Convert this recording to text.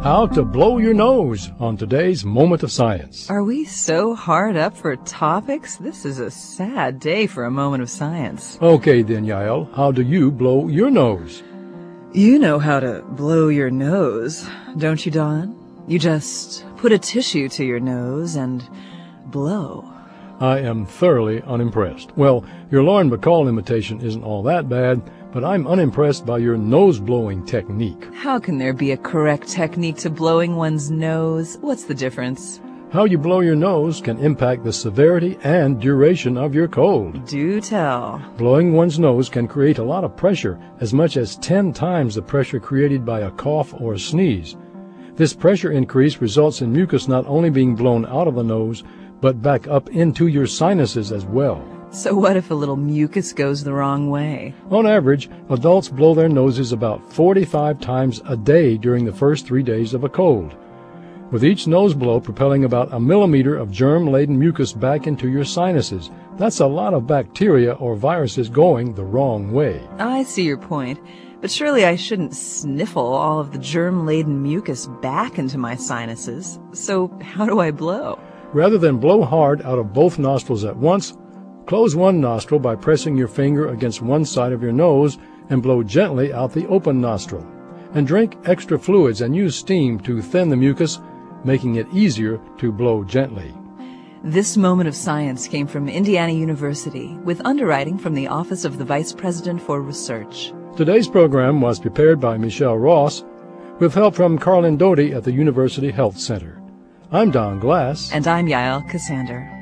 How to blow your nose on today's Moment of Science. Are we so hard up for topics? This is a sad day for a moment of science. Okay then, Yael, how do you blow your nose? You know how to blow your nose, don't you, Don? You just put a tissue to your nose and blow. I am thoroughly unimpressed. Well, your Lauren Bacall imitation isn't all that bad, but I'm unimpressed by your nose-blowing technique. How can there be a correct technique to blowing one's nose? What's the difference? How you blow your nose can impact the severity and duration of your cold. Do tell. Blowing one's nose can create a lot of pressure, as much as 10 times the pressure created by a cough or a sneeze. This pressure increase results in mucus not only being blown out of the nose, but back up into your sinuses as well. So what if a little mucus goes the wrong way? On average, adults blow their noses about 45 times a day during the first 3 days of a cold, with each nose blow propelling about a millimeter of germ-laden mucus back into your sinuses. That's a lot of bacteria or viruses going the wrong way. I see your point, but surely I shouldn't sniffle all of the germ-laden mucus back into my sinuses. So how do I blow? Rather than blow hard out of both nostrils at once, close one nostril by pressing your finger against one side of your nose and blow gently out the open nostril. And drink extra fluids and use steam to thin the mucus, making it easier to blow gently. This moment of science came from Indiana University with underwriting from the Office of the Vice President for Research. Today's program was prepared by Michelle Ross with help from Carlin Doty at the University Health Center. I'm Don Glass. And I'm Yael Cassander.